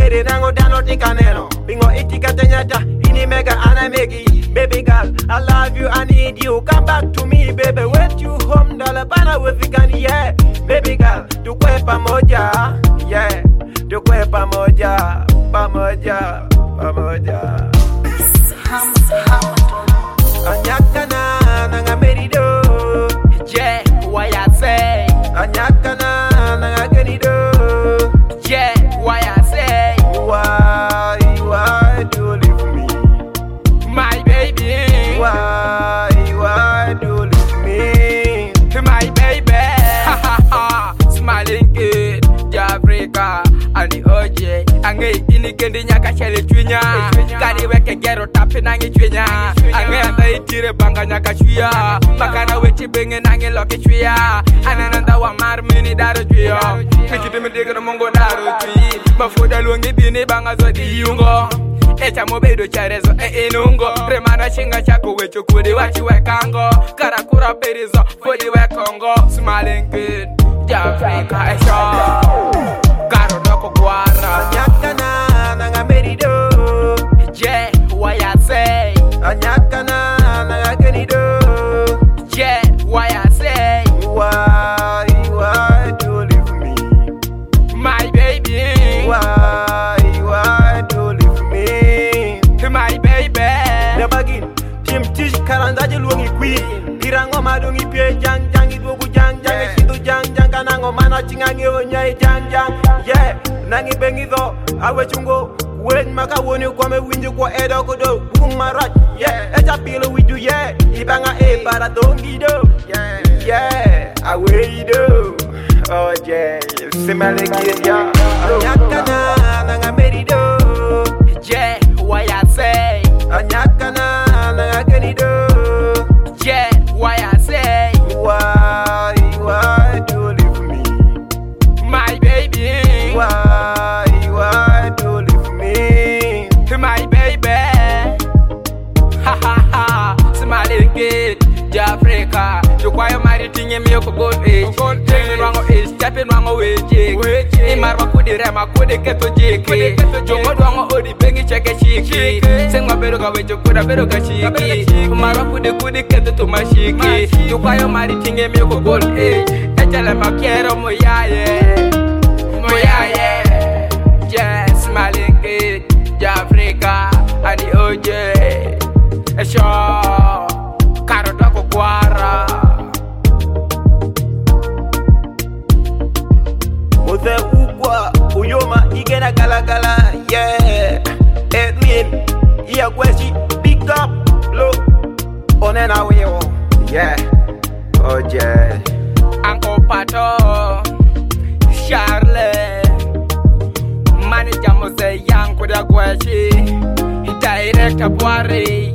Ere nango dano tikaneno Bingo itika tenyata Ini mega anamegi Baby girl, I love you, I need you. Come back to me, baby. Wait you home, dollar bana with you, yeah. Baby girl, tukwe pamoja, yeah. Tukwe pamoja, pamoja, pamoja. Anyakana nanga merido, Yeah, why I say? anyakana nanga genido, Yeah, why I say? why do you leave me? My baby, Why do you leave me? my baby. Ha ha ha, smiling good, Africa, and the OJ. Ange ini kendi nyaka chele chwinya. Kari weke gero tapi nangi chwinya. Ange anda itire banga nyaka chwiya. Makana wechi benge nangi loke chwiya. Anananda wa marmini daro chwiyo. Mikiti mitiga no mongo daro chwi. Mafuda luongi bini banga zodi yungo. Echa mobedo charezo inungo. Remana chinga chako wecho kudi wachi wekango. Karakura perizo fodi wekongo. Smiling good, Africa esho. Karo doko guara. Anyakana nanga merido, Yeah, why I say? anyakana nanga genido. Yeah, why I say? Why do you leave me? My baby, Why do you leave me? my baby. Nebagin, tim tish karandaje luongi queen. Irango madongi pie jang jang idogu jang jang isidu jang jang kanango mana chingangi onyai jang jang. Yeah, nangi bengi tho awe chungo. When maka woni kwa me winju kwa edo kudo umaraj. Yeah, echa pilo widu yeah. Ibanga e para dongi do. Yeah, away do. Oh yeah, simale kid ya. Anyakana nanga merido. Yeah, why I say? Anyakana nanga genido. Yeah, why I say? Why do you leave me? My baby, Why do you leave me? my baby. Ha ha ha, smiling good, Africa. You quiet my thing in me for good age. Taking wrong age, stepping wrong away, Jake. In my kudi rema kudi keto jiki. Jongo dwango odi bengi cheke chiki. Sengwa beruga wejo kuda beruga chiki. Mara kudi keto to mashiki. You quiet my thing in me for good age. Ejale makiero moyaye. Moyaye. Yeah, smiling good, Africa. And the OJ. Esho. Karo doko guara. Ose ukwa uyoma igena gala gala. Yeah, Edwin iya kweshi pick up low. Onena wewo. Yeah, oh yeah. Uncle Pato, Charlie, Manager Mose Young Kuda Gwashi, Director Boari.